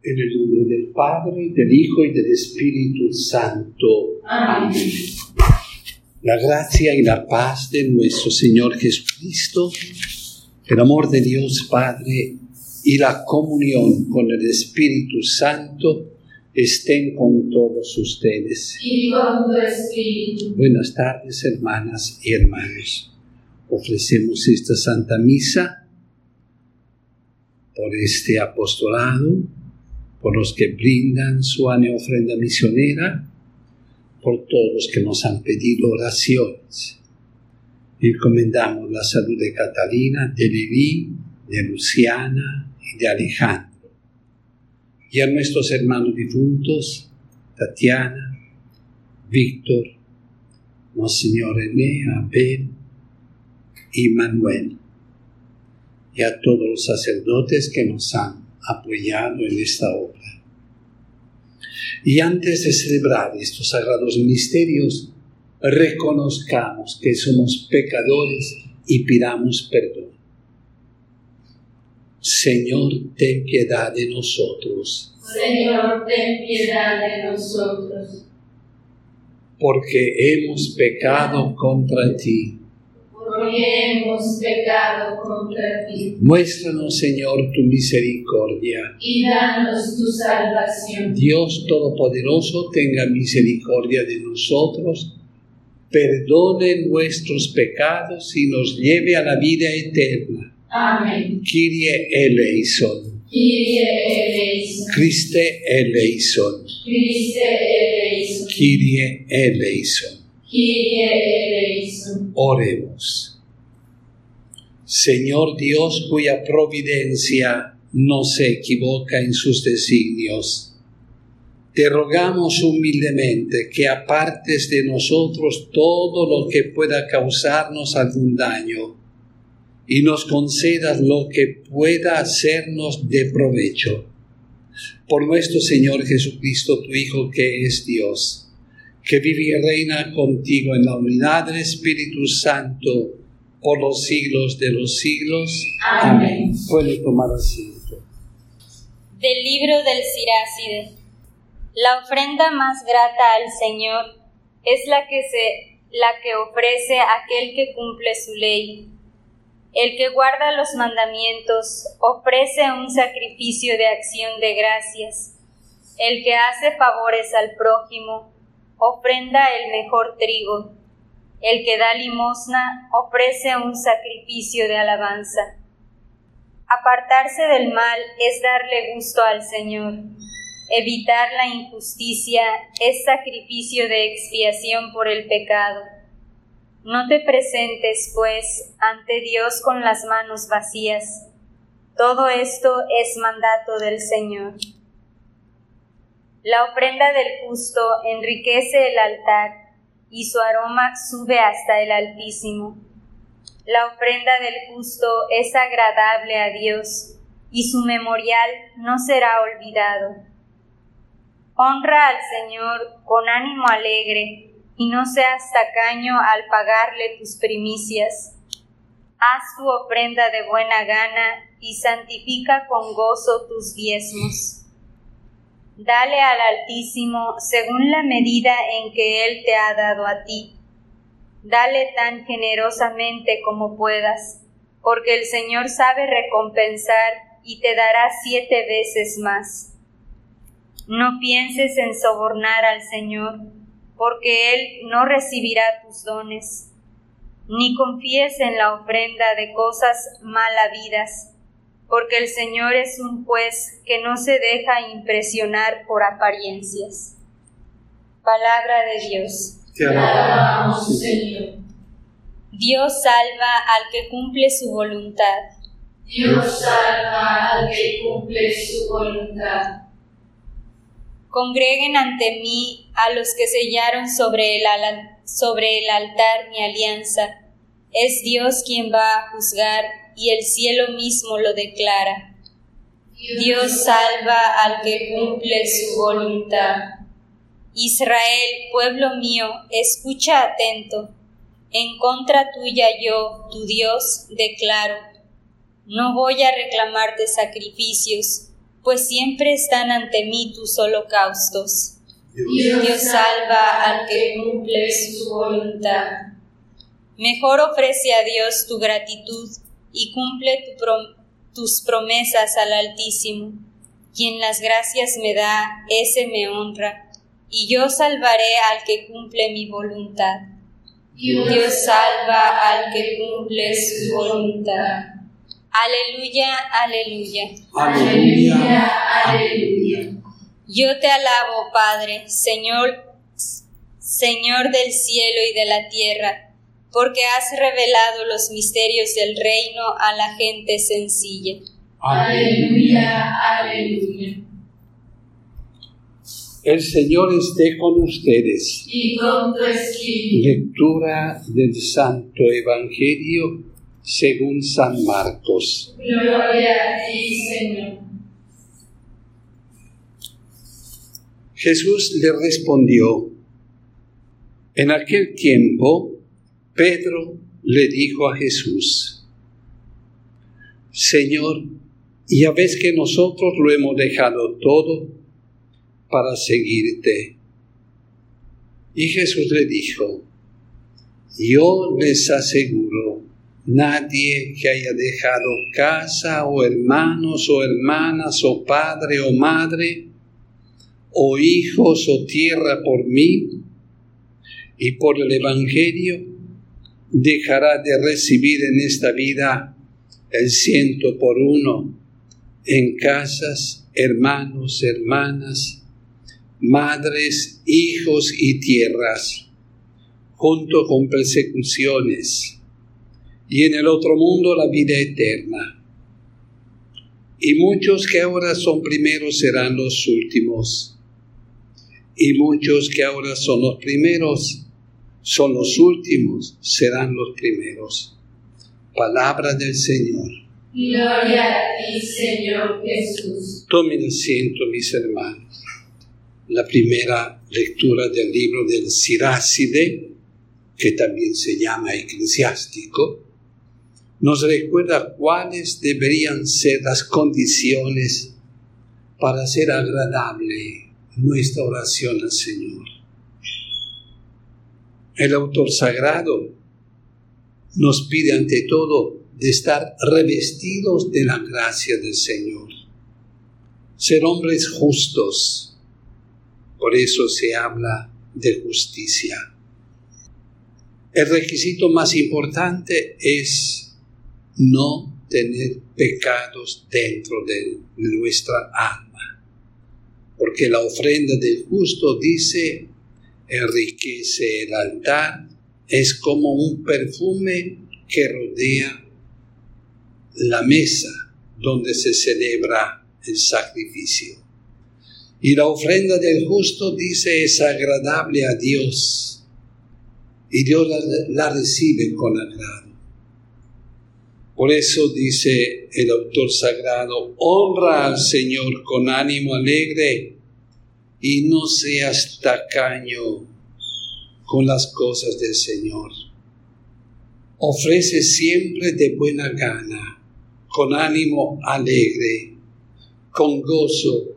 En el nombre del Padre, del Hijo y del Espíritu Santo. Amén. La gracia y la paz de nuestro Señor Jesucristo, el amor de Dios Padre y la comunión con el Espíritu Santo estén con todos ustedes. Y con tu espíritu. Buenas tardes, hermanas y hermanos. Ofrecemos esta Santa Misa por este apostolado, por los que brindan su ofrenda misionera, por todos los que nos han pedido oraciones. Encomendamos la salud de Catalina, de Lili, de Luciana y de Alejandro. Y a nuestros hermanos difuntos, Tatiana, Víctor, Monseñor René, Abel y Manuel. Y a todos los sacerdotes que nos han apoyado en esta obra. Y antes de celebrar estos sagrados misterios, reconozcamos que somos pecadores y pidamos perdón. Señor, ten piedad de nosotros. Señor, ten piedad de nosotros. Porque hemos pecado contra ti. Porque hemos pecado contra ti. Muéstranos, Señor, tu misericordia. Y danos tu salvación. Dios Todopoderoso, tenga misericordia de nosotros, perdone nuestros pecados y nos lleve a la vida eterna. Amén. Kyrie eleison. Kyrie eleison. Christe eleison. Christe eleison. Kyrie eleison. Kyrie eleison. Oremos. Señor Dios, cuya providencia no se equivoca en sus designios, te rogamos humildemente que apartes de nosotros todo lo que pueda causarnos algún daño y nos concedas lo que pueda hacernos de provecho. Por nuestro Señor Jesucristo, tu Hijo, que es Dios, que vive y reina contigo en la unidad del Espíritu Santo por los siglos de los siglos. Amén. Puede tomar asiento. Del libro del Siráside. La ofrenda más grata al Señor es la que ofrece aquel que cumple su ley. El que guarda los mandamientos ofrece un sacrificio de acción de gracias. El que hace favores al prójimo ofrenda el mejor trigo. El que da limosna ofrece un sacrificio de alabanza. Apartarse del mal es darle gusto al Señor. Evitar la injusticia es sacrificio de expiación por el pecado. No te presentes, pues, ante Dios con las manos vacías. Todo esto es mandato del Señor. La ofrenda del justo enriquece el altar y su aroma sube hasta el Altísimo. La ofrenda del justo es agradable a Dios y su memorial no será olvidado. Honra al Señor con ánimo alegre y no seas tacaño al pagarle tus primicias. Haz tu ofrenda de buena gana y santifica con gozo tus diezmos. Dale al Altísimo según la medida en que Él te ha dado a ti. Dale tan generosamente como puedas, porque el Señor sabe recompensar y te dará 7 veces más. No pienses en sobornar al Señor, porque Él no recibirá tus dones. Ni confíes en la ofrenda de cosas mal habidas, porque el Señor es un juez que no se deja impresionar por apariencias. Palabra de Dios. Te alabamos, Señor. Dios salva al que cumple su voluntad. Dios salva al que cumple su voluntad. Congreguen ante mí a los que sellaron sobre el altar mi alianza. Es Dios quien va a juzgar y el cielo mismo lo declara. Dios salva al que cumple su voluntad. Israel, pueblo mío, escucha atento. En contra tuya yo, tu Dios, declaro: no voy a reclamarte sacrificios, pues siempre están ante mí tus holocaustos. Dios salva al que cumple su voluntad. Mejor ofrece a Dios tu gratitud y cumple tus promesas al Altísimo. Quien las gracias me da, ese me honra, y yo salvaré al que cumple mi voluntad. Dios salva al que cumple su voluntad. Aleluya, aleluya. Aleluya, aleluya. Yo te alabo, Padre, Señor del cielo y de la tierra, porque has revelado los misterios del reino a la gente sencilla. Aleluya, aleluya. El Señor esté con ustedes. Y con tu espíritu. Lectura del Santo Evangelio según San Marcos. Gloria a ti, Señor. Jesús le respondió. En aquel tiempo, Pedro le dijo a Jesús: Señor, ya ves que nosotros lo hemos dejado todo para seguirte. Y Jesús le dijo: yo les aseguro, nadie que haya dejado casa o hermanos o hermanas o padre o madre o hijos o tierra por mí y por el Evangelio, dejará de recibir en esta vida el 100 por 1 en casas, hermanos, hermanas, madres, hijos y tierras, junto con persecuciones, y en el otro mundo la vida eterna. Y muchos que ahora son primeros serán los últimos, y muchos que ahora son los primeros son los últimos, serán los primeros. Palabra del Señor. Gloria a ti, Señor Jesús. Tomen asiento, mis hermanos. La primera lectura del libro del Siráside, que también se llama Eclesiástico, nos recuerda cuáles deberían ser las condiciones para hacer agradable nuestra oración al Señor. El autor sagrado nos pide ante todo de estar revestidos de la gracia del Señor, ser hombres justos. Por eso se habla de justicia. El requisito más importante es no tener pecados dentro de nuestra alma, porque la ofrenda del justo, dice, enriquece el altar, es como un perfume que rodea la mesa donde se celebra el sacrificio. Y la ofrenda del justo, dice, es agradable a Dios, y Dios la recibe con agrado. Por eso dice el autor sagrado: honra al Señor con ánimo alegre y no seas tacaño con las cosas del Señor. Ofrece siempre de buena gana, con ánimo alegre, con gozo.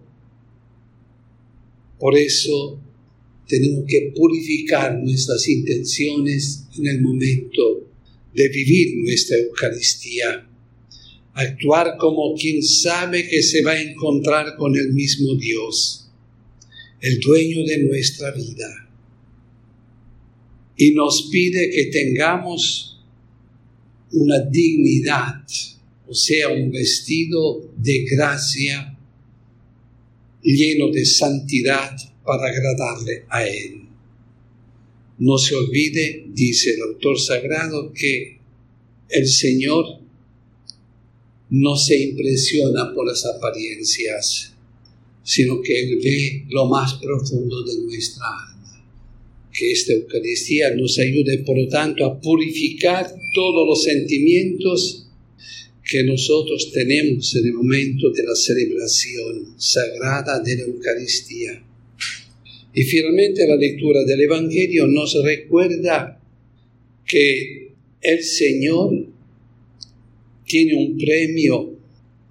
Por eso tenemos que purificar nuestras intenciones en el momento de vivir nuestra Eucaristía. Actuar como quien sabe que se va a encontrar con el mismo Dios, el dueño de nuestra vida. Y nos pide que tengamos una dignidad, o sea, un vestido de gracia lleno de santidad para agradarle a Él. No se olvide, dice el autor sagrado, que el Señor no se impresiona por las apariencias, sino que Él ve lo más profundo de nuestra alma. Que esta Eucaristía nos ayude, por lo tanto, a purificar todos los sentimientos que nosotros tenemos en el momento de la celebración sagrada de la Eucaristía. Y finalmente la lectura del Evangelio nos recuerda que el Señor tiene un premio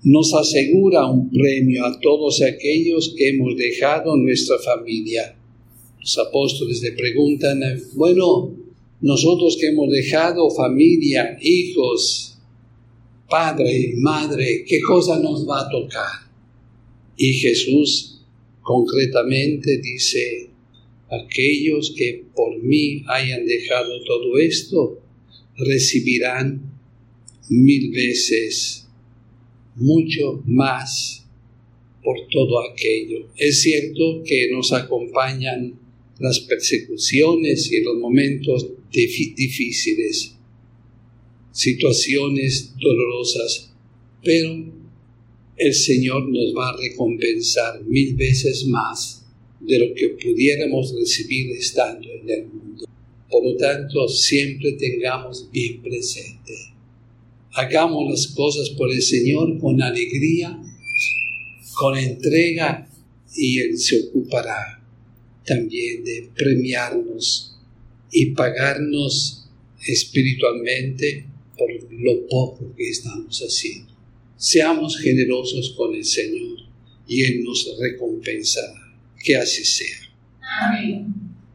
nos asegura un premio a todos aquellos que hemos dejado nuestra familia. Los apóstoles le preguntan, bueno, nosotros que hemos dejado familia, hijos, padre, madre, ¿qué cosa nos va a tocar? Y Jesús concretamente dice, aquellos que por mí hayan dejado todo esto, recibirán 1000 veces mucho más por todo aquello. Es cierto que nos acompañan las persecuciones y los momentos difíciles, situaciones dolorosas, pero el Señor nos va a recompensar 1000 veces más de lo que pudiéramos recibir estando en el mundo. Por lo tanto, siempre tengamos bien presente. Hagamos las cosas por el Señor con alegría, con entrega, y Él se ocupará también de premiarnos y pagarnos espiritualmente por lo poco que estamos haciendo. Seamos generosos con el Señor y Él nos recompensará. Que así sea. Amén.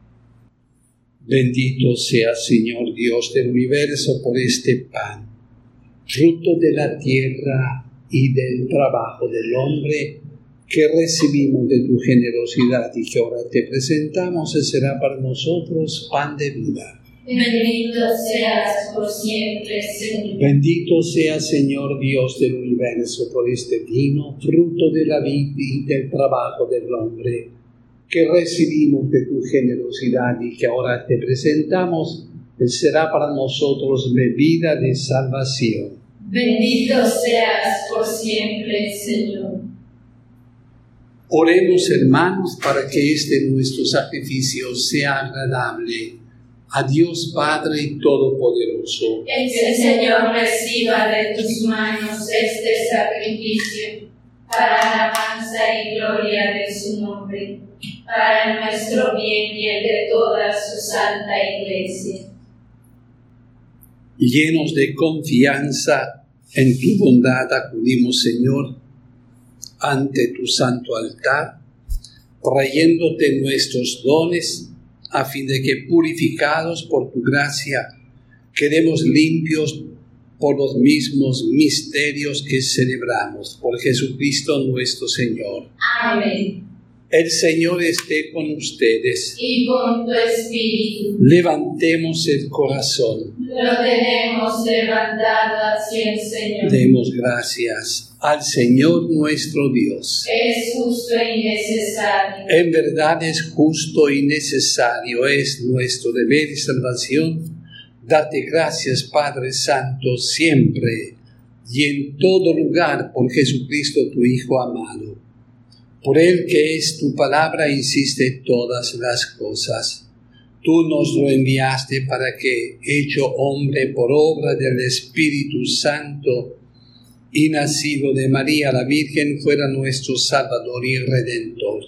Bendito sea, Señor Dios del universo, por este pan, fruto de la tierra y del trabajo del hombre, que recibimos de tu generosidad y que ahora te presentamos. Será para nosotros pan de vida. Bendito seas por siempre, Señor. Bendito sea, Señor Dios del universo, por este vino, fruto de la vida y del trabajo del hombre, que recibimos de tu generosidad y que ahora te presentamos. Será para nosotros bebida de salvación. Bendito seas por siempre, Señor. Oremos, hermanos, para que este nuestro sacrificio sea agradable a Dios Padre Todopoderoso. Que el Señor reciba de tus manos este sacrificio para alabanza y gloria de su nombre, para nuestro bien y el de toda su santa Iglesia. Llenos de confianza en tu bondad, acudimos, Señor, ante tu santo altar, trayéndote nuestros dones, a fin de que, purificados por tu gracia, quedemos limpios por los mismos misterios que celebramos. Por Jesucristo nuestro Señor. Amén. El Señor esté con ustedes. Y con tu espíritu. Levantemos el corazón. Lo tenemos levantado hacia el Señor. Demos gracias al Señor nuestro Dios. Es justo y necesario. En verdad es justo y necesario, es nuestro deber y salvación. Date gracias, Padre Santo, siempre y en todo lugar, por Jesucristo tu Hijo amado. Por Él, que es tu palabra, insiste todas las cosas. Tú nos lo enviaste para que, hecho hombre por obra del Espíritu Santo y nacido de María la Virgen, fuera nuestro Salvador y Redentor.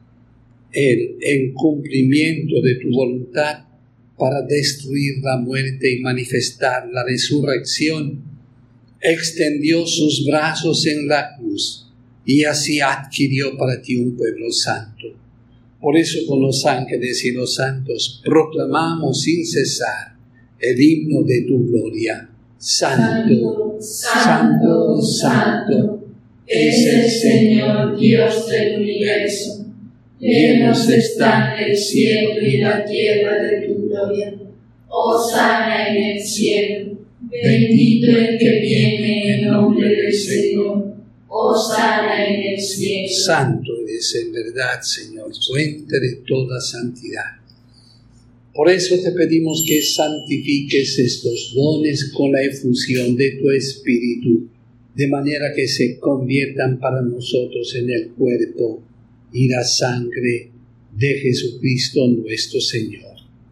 Él, en cumplimiento de tu voluntad, para destruir la muerte y manifestar la resurrección, extendió sus brazos en la cruz y así adquirió para ti un pueblo santo. Por eso, con los ángeles y los santos proclamamos sin cesar el himno de tu gloria. Santo, santo, santo, es el Señor Dios del universo. Llenos están el cielo y la tierra de tu gloria. Hosana en el cielo. Bendito el que viene en nombre del Señor. Hosana en el cielo. Santo eres en verdad, Señor, fuente de toda santidad. Por eso te pedimos que santifiques estos dones con la efusión de tu Espíritu, de manera que se conviertan para nosotros en el cuerpo y la sangre de Jesucristo nuestro Señor,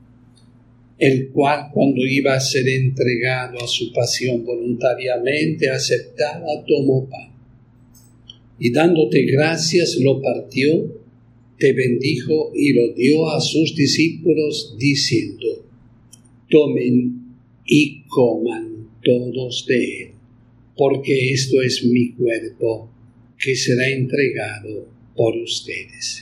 el cual, cuando iba a ser entregado a su pasión voluntariamente aceptada, tomó pan y dándote gracias lo partió, te bendijo y lo dio a sus discípulos diciendo: tomen y coman todos de él, porque esto es mi cuerpo que será entregado por ustedes.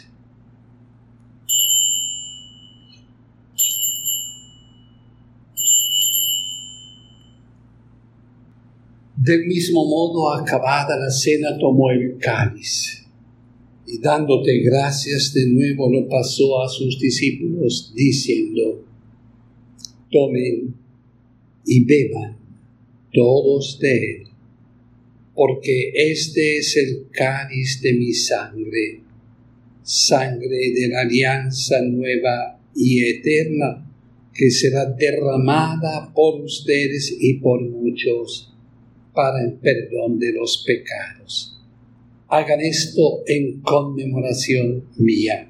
Del mismo modo, acabada la cena, tomó el cáliz y dándote gracias de nuevo lo pasó a sus discípulos, diciendo: tomen y beban todos de él, porque este es el cáliz de mi sangre, sangre de la alianza nueva y eterna, que será derramada por ustedes y por muchos para el perdón de los pecados. Hagan esto en conmemoración mía.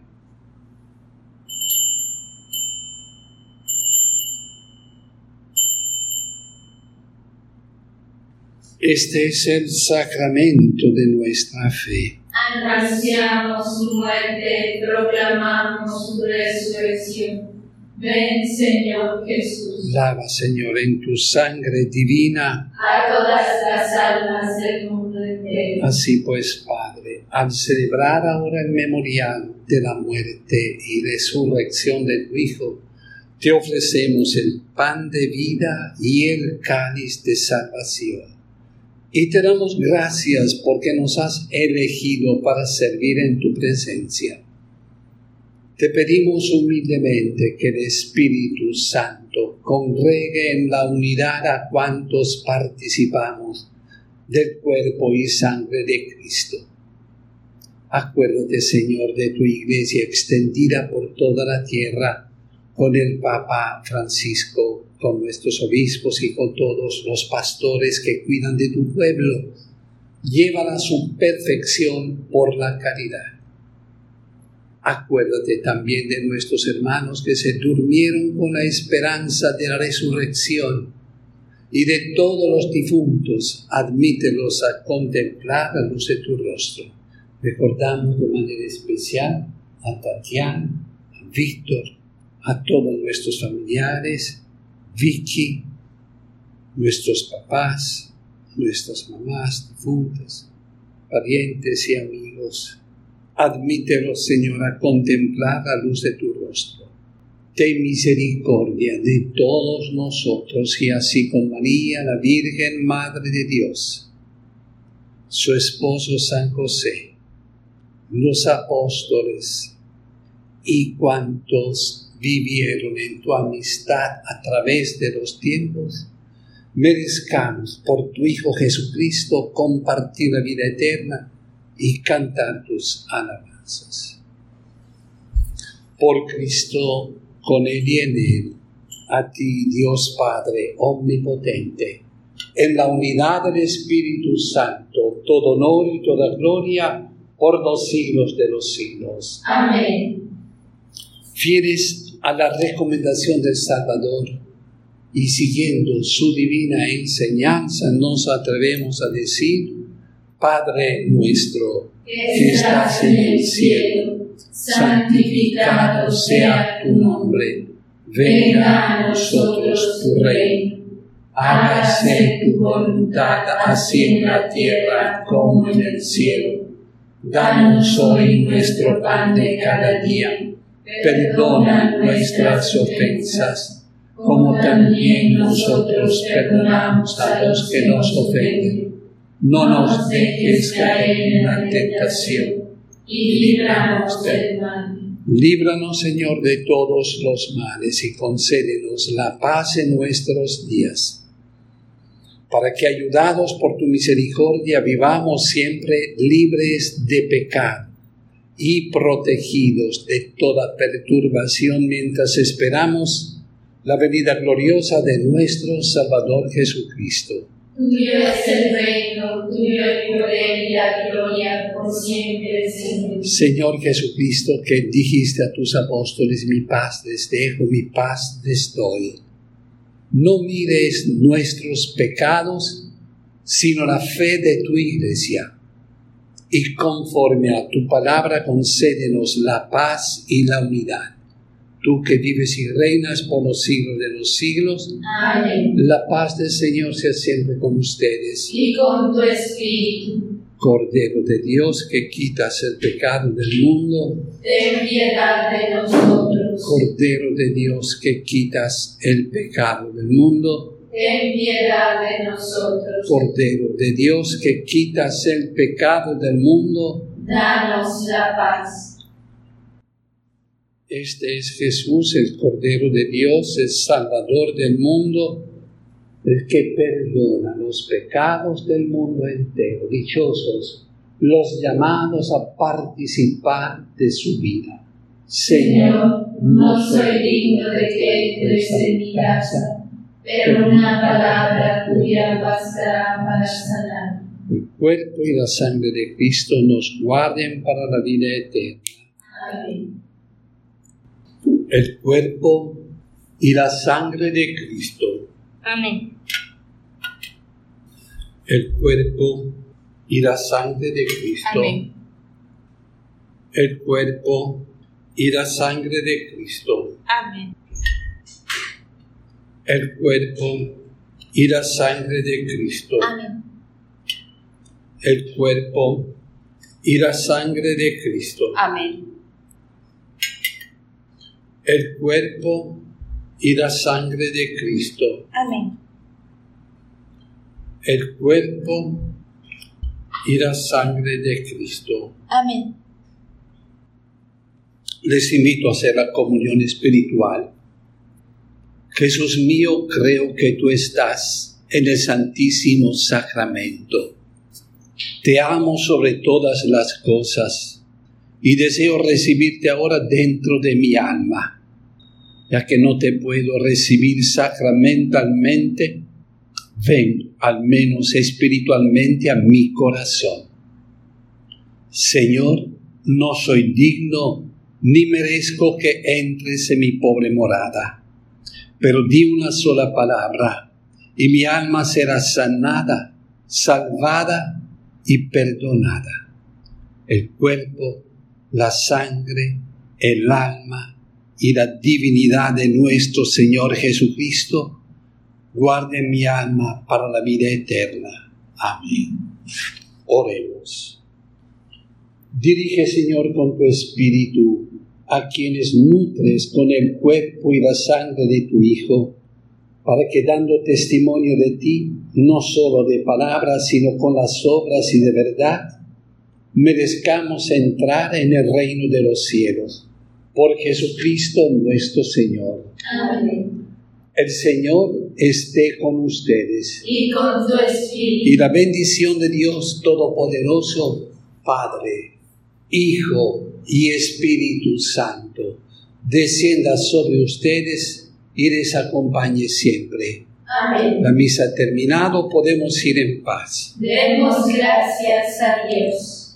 Este es el sacramento de nuestra fe. Anunciamos su muerte, proclamamos su resurrección. Ven, Señor Jesús. Lava, Señor, en tu sangre divina a todas las almas del mundo entero. Así pues, Padre, al celebrar ahora el memorial de la muerte y resurrección de tu Hijo, te ofrecemos el pan de vida y el cáliz de salvación. Y te damos gracias porque nos has elegido para servir en tu presencia. Te pedimos humildemente que el Espíritu Santo congregue en la unidad a cuantos participamos del cuerpo y sangre de Cristo. Acuérdate, Señor, de tu Iglesia extendida por toda la tierra, con el Papa Francisco, con nuestros obispos y con todos los pastores que cuidan de tu pueblo. Llévala a su perfección por la caridad. Acuérdate también de nuestros hermanos que se durmieron con la esperanza de la resurrección y de todos los difuntos, admítelos a contemplar la luz de tu rostro. Recordamos de manera especial a Tatiana, a Víctor, a todos nuestros familiares, Vicky, nuestros papás, nuestras mamás difuntas, parientes y amigos. Admítelos, Señor, a contemplar la luz de tu rostro. Ten misericordia de todos nosotros y así con María, la Virgen Madre de Dios, su esposo San José, los apóstoles y cuantos vivieron en tu amistad a través de los tiempos, merezcamos por tu Hijo Jesucristo compartir la vida eterna y cantar tus alabanzas. Por Cristo, con Él y en Él, a ti, Dios Padre omnipotente, en la unidad del Espíritu Santo, todo honor y toda gloria por los siglos de los siglos. Amén. Fieles a la recomendación del Salvador y siguiendo su divina enseñanza, nos atrevemos a decir: Padre nuestro, que estás en el cielo, santificado sea tu nombre. Venga a nosotros tu reino. Hágase tu voluntad, así en la tierra como en el cielo. Danos hoy nuestro pan de cada día. Perdona nuestras ofensas, como también nosotros perdonamos a los que nos ofenden. No nos dejes caer en la tentación, y líbranos del mal. Líbranos, Señor, de todos los males y concédenos la paz en nuestros días, para que, ayudados por tu misericordia, vivamos siempre libres de pecado y protegidos de toda perturbación mientras esperamos la venida gloriosa de nuestro Salvador Jesucristo. Tuyo es el reino, tuyo el poder y la gloria por siempre, Señor. Señor Jesucristo, que dijiste a tus apóstoles: mi paz les dejo, mi paz les doy. No mires nuestros pecados, sino la fe de tu Iglesia. Y conforme a tu palabra, concédenos la paz y la unidad. tú que vives y reinas por los siglos de los siglos. Amén. La paz del Señor sea siempre con ustedes. Y con tu espíritu. Cordero de Dios, que quitas el pecado del mundo. Ten piedad de nosotros. Cordero de Dios, que quitas el pecado del mundo. Ten piedad de nosotros. Cordero de Dios, que quitas el pecado del mundo. Danos la paz. Este es Jesús, el Cordero de Dios, el Salvador del mundo, el que perdona los pecados del mundo entero. Dichosos los llamados a participar de su vida. Señor, no soy digno de que entres en mi casa, pero una palabra tuya bastará para sanar. El cuerpo y la sangre de Cristo nos guarden para la vida eterna. Amén. El cuerpo y la sangre de Cristo. Amén. El cuerpo y la sangre de Cristo. Amén. El cuerpo y la sangre de Cristo. Amén. El cuerpo y la sangre de Cristo. Amén. El cuerpo y la sangre de Cristo. Amén. El cuerpo y la sangre de Cristo. Amén. El cuerpo y la sangre de Cristo. Amén. Les invito a hacer la comunión espiritual. Jesús mío, creo que tú estás en el Santísimo Sacramento. Te amo sobre todas las cosas y deseo recibirte ahora dentro de mi alma. Ya que no te puedo recibir sacramentalmente, ven al menos espiritualmente a mi corazón. Señor, no soy digno ni merezco que entres en mi pobre morada, pero di una sola palabra y mi alma será sanada, salvada y perdonada. El cuerpo, la sangre, el alma y la divinidad de nuestro Señor Jesucristo guarden mi alma para la vida eterna. Amén. Oremos. Dirige, Señor, con tu Espíritu a quienes nutres con el cuerpo y la sangre de tu Hijo, para que dando testimonio de ti, no solo de palabras, sino con las obras y de verdad, merezcamos entrar en el reino de los cielos. Por Jesucristo nuestro Señor. Amén. El Señor esté con ustedes. Y con tu espíritu. Y la bendición de Dios Todopoderoso, Padre, Hijo y Espíritu Santo, descienda sobre ustedes y les acompañe siempre. Amén. La misa ha terminado, podemos ir en paz. Demos gracias a Dios.